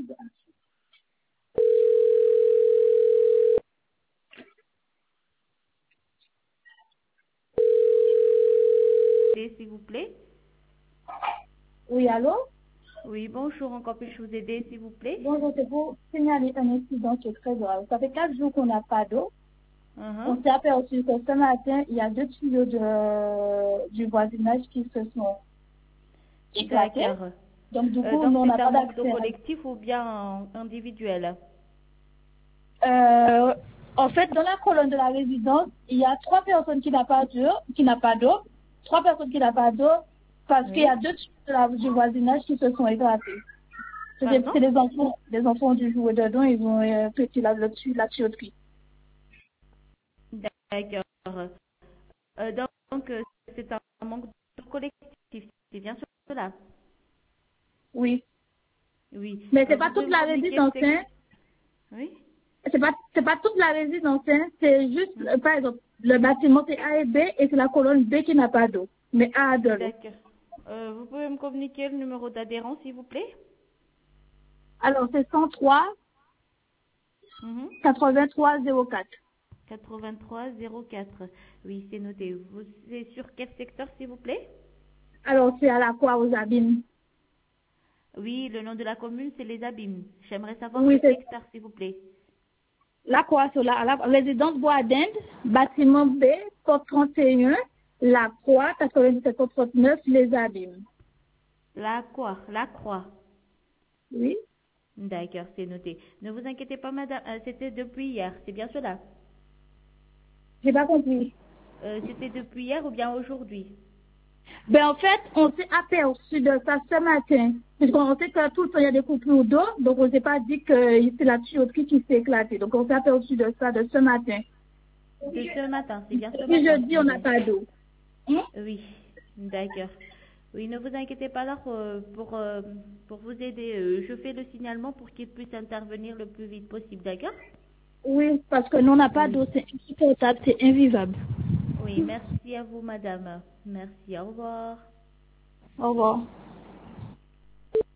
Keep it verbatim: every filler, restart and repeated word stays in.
S'il vous plaît. Oui, allô? Oui, bonjour, encore puis-je vous aider, s'il vous plaît? Bonjour, c'est pour signaler un incident qui est très grave. Ça fait quatre jours qu'on n'a pas d'eau. Uh-huh. On s'est aperçu que ce matin, il y a deux tuyaux de, du voisinage qui se sont éclatés. D'accord. Donc, du Euh, coup, donc, nous, on n'a c'est un pas manque d'eau d'accès. collectif ou bien individuel? Euh, en fait, dans la colonne de la résidence, il y a trois personnes qui n'ont pas d'eau, qui n'ont pas d'eau, trois personnes qui n'ont pas d'eau, parce Oui. qu'il y a deux tuyaux de la- du voisinage qui se sont éclatés. C'est des, Pardon? c'est des enfants, des enfants du jouet dedans, ils ont euh, pété la, la, la tuyauterie. D'accord. Euh, donc, euh, c'est un manque d'eau collectif, c'est bien cela? Oui. Oui. Mais Euh, c'est vous pas pouvez toute me la communiquer le résidence, sec- hein. Oui. C'est pas, c'est pas toute la résidence, hein. C'est juste, Mhm. euh, par exemple, le bâtiment c'est A et B et c'est la colonne B qui n'a pas d'eau. Mais A a de l'eau. D'accord. Euh, vous pouvez me communiquer le numéro d'adhérent, s'il vous plaît? Alors c'est cent trois Mhm. quatre-vingt-trois zéro quatre. quatre-vingt-trois zéro quatre. Oui, c'est noté. Vous c'est sur quel secteur, s'il vous plaît? Alors c'est à la croix aux abîmes. Oui, le nom de la commune, c'est les Abîmes. J'aimerais savoir Oui, le c'est secteur, s'il vous plaît. la croix sur la, la résidence Bois d'Inde, bâtiment B, porte trente et un, la croix, quatre-vingt-dix-sept trente-neuf, les abîmes. La quoi? La croix. Oui. D'accord, c'est noté. Ne vous inquiétez pas, madame. euh, c'était depuis hier, c'est bien cela? J'ai pas compris. Euh, c'était depuis hier ou bien aujourd'hui? Ben, en fait, on s'est aperçu de ça ce matin. Puisqu'on sait que tout le temps, il y a des coupures d'eau. Donc, on s'est pas dit que c'est la tuyauterie qui s'est éclatée. Donc, on s'est aperçu de ça de ce matin. De ce matin, c'est bien ce Et matin, jeudi, on n'a madame. pas d'eau. Hein? Oui, d'accord. Oui, ne vous inquiétez pas là euh, pour, euh, pour vous aider. euh, je fais le signalement pour qu'il puisse intervenir le plus vite possible, d'accord? Oui, parce que nous, on n'a pas Oui. d'eau. C'est insupportable, c'est invivable. Oui, merci à vous, madame. Merci, au revoir. Au revoir.